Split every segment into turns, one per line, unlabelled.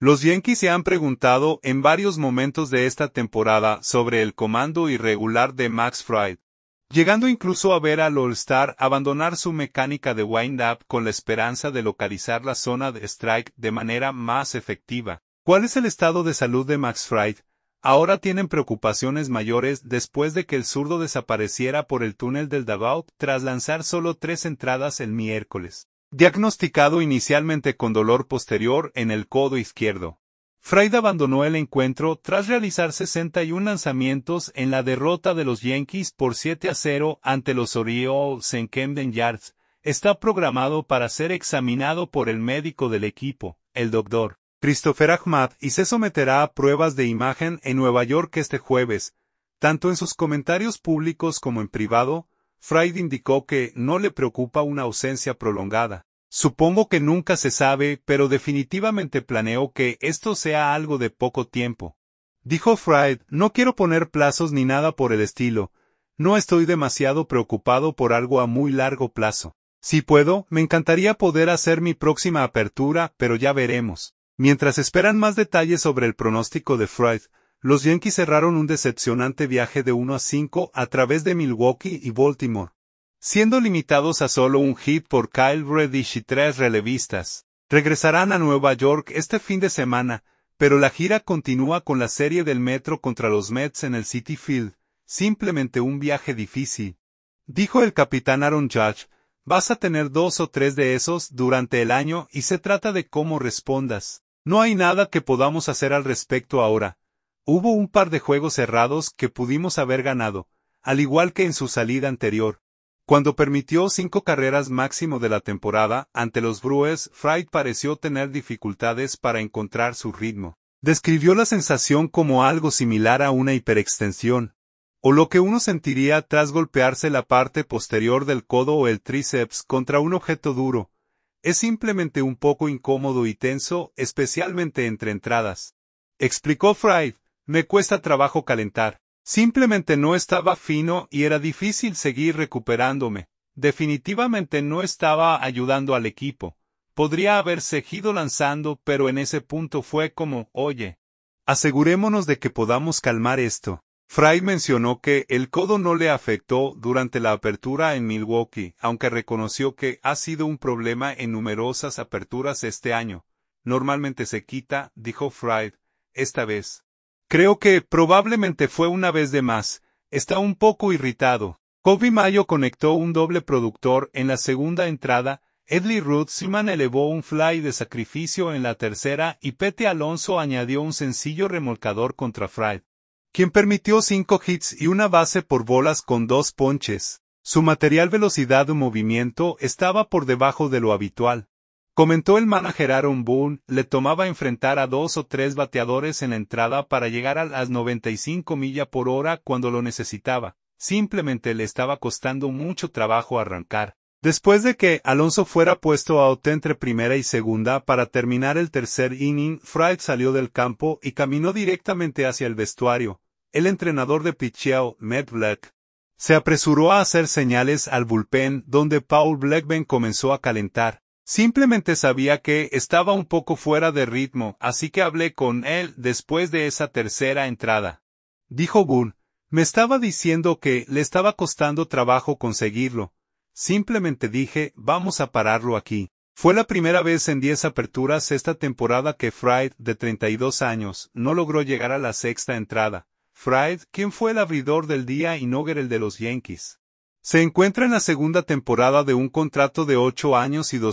Los Yankees se han preguntado en varios momentos de esta temporada sobre el comando irregular de Max Fried, llegando incluso a ver al All-Star abandonar su mecánica de wind-up con la esperanza de localizar la zona de strike de manera más efectiva. ¿Cuál es el estado de salud de Max Fried? Ahora tienen preocupaciones mayores después de que el zurdo desapareciera por el túnel del dugout tras lanzar solo 3 entradas el miércoles. Diagnosticado inicialmente con dolor posterior en el codo izquierdo. Fried abandonó el encuentro tras realizar 61 lanzamientos en la derrota de los Yankees por 7-0 ante los Orioles en Camden Yards. Está programado para ser examinado por el médico del equipo, el Dr. Christopher Ahmad, y se someterá a pruebas de imagen en Nueva York este jueves. Tanto en sus comentarios públicos como en privado, Fried indicó que no le preocupa una ausencia prolongada. Supongo que nunca se sabe, pero definitivamente planeo que esto sea algo de poco tiempo. Dijo Fried, no quiero poner plazos ni nada por el estilo. No estoy demasiado preocupado por algo a muy largo plazo. Si puedo, me encantaría poder hacer mi próxima apertura, pero ya veremos. Mientras esperan más detalles sobre el pronóstico de Fried, los Yankees cerraron un decepcionante viaje de 1-5 a través de Milwaukee y Baltimore, siendo limitados a solo un hit por Kyle Reddish y 3 relevistas. Regresarán a Nueva York este fin de semana, pero la gira continúa con la serie del Metro contra los Mets en el Citi Field, simplemente un viaje difícil. Dijo el capitán Aaron Judge, vas a tener 2 o 3 de esos durante el año y se trata de cómo respondas. No hay nada que podamos hacer al respecto ahora. Hubo un par de juegos cerrados que pudimos haber ganado, al igual que en su salida anterior. Cuando permitió 5 carreras máximo de la temporada ante los Brewers, Fried pareció tener dificultades para encontrar su ritmo. Describió la sensación como algo similar a una hiperextensión, o lo que uno sentiría tras golpearse la parte posterior del codo o el tríceps contra un objeto duro. Es simplemente un poco incómodo y tenso, especialmente entre entradas. Explicó Fried, me cuesta trabajo calentar. Simplemente no estaba fino y era difícil seguir recuperándome. Definitivamente no estaba ayudando al equipo. Podría haber seguido lanzando, pero en ese punto fue como, oye, asegurémonos de que podamos calmar esto. Fried mencionó que el codo no le afectó durante la apertura en Milwaukee, aunque reconoció que ha sido un problema en numerosas aperturas este año. Normalmente se quita, dijo Fried, esta vez. Creo que probablemente fue una vez de más. Está un poco irritado. Kobe Mayo conectó un doble productor en la segunda entrada, Edley Rutzman elevó un fly de sacrificio en la tercera y Pete Alonso añadió un sencillo remolcador contra Fried, quien permitió 5 hits y una base por bolas con 2 ponches. Su material velocidad o movimiento estaba por debajo de lo habitual. Comentó el manager Aaron Boone, le tomaba enfrentar a 2 o 3 bateadores en la entrada para llegar a las 95 millas por hora cuando lo necesitaba. Simplemente le estaba costando mucho trabajo arrancar. Después de que Alonso fuera puesto out entre primera y segunda para terminar el tercer inning, Fried salió del campo y caminó directamente hacia el vestuario. El entrenador de pitcheo, Matt Black, se apresuró a hacer señales al bullpen donde Paul Blackburn comenzó a calentar. Simplemente sabía que estaba un poco fuera de ritmo, así que hablé con él después de esa tercera entrada. Dijo Boone, me estaba diciendo que le estaba costando trabajo conseguirlo. Simplemente dije, vamos a pararlo aquí. Fue la primera vez en 10 aperturas esta temporada que Fried, de 32 años, no logró llegar a la sexta entrada. Fried, quien fue el abridor del día y Nogger el de los Yankees, se encuentra en la segunda temporada de un contrato de 8 años y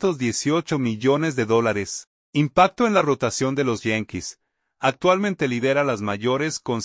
$218 millones. Impacto en la rotación de los Yankees. Actualmente lidera las mayores con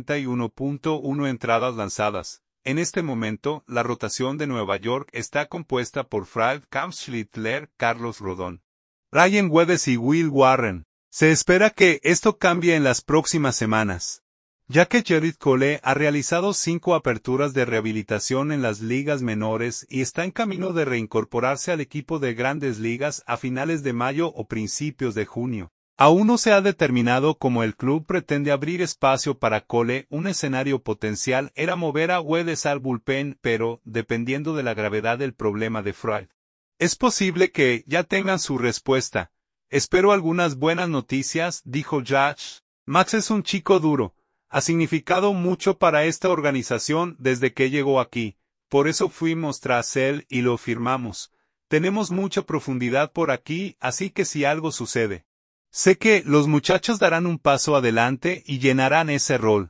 61.1 entradas lanzadas. En este momento, la rotación de Nueva York está compuesta por Fried, Cam Schlittler, Carlos Rodón, Ryan Wedes y Will Warren. Se espera que esto cambie en las próximas semanas, ya que Gerrit Cole ha realizado 5 aperturas de rehabilitación en las ligas menores y está en camino de reincorporarse al equipo de Grandes Ligas a finales de mayo o principios de junio. Aún no se ha determinado cómo el club pretende abrir espacio para Cole. Un escenario potencial era mover a Wedes al bullpen, pero, dependiendo de la gravedad del problema de Fried, es posible que ya tengan su respuesta. Espero algunas buenas noticias, dijo Josh. Max es un chico duro. Ha significado mucho para esta organización desde que llegó aquí. Por eso fuimos tras él y lo firmamos. Tenemos mucha profundidad por aquí, así que si algo sucede, sé que los muchachos darán un paso adelante y llenarán ese rol.